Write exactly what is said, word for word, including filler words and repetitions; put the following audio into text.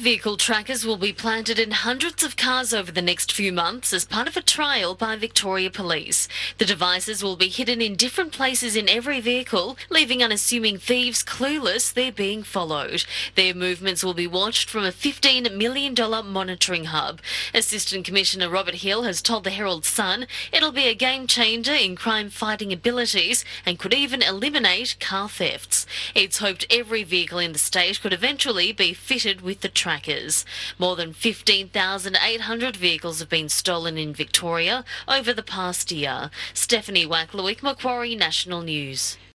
Vehicle trackers will be planted in hundreds of cars over the next few months as part of a trial by Victoria Police. The devices will be hidden in different places in every vehicle, leaving unassuming thieves clueless they're being followed. Their movements will be watched from a fifteen million dollars monitoring hub. Assistant Commissioner Robert Hill has told the Herald Sun it'll be a game changer in crime fighting abilities and could even eliminate car thefts. It's hoped every vehicle in the state could eventually be fitted with the trackers. More than fifteen thousand eight hundred vehicles have been stolen in Victoria over the past year. Stephanie Wacklewick, Macquarie National News.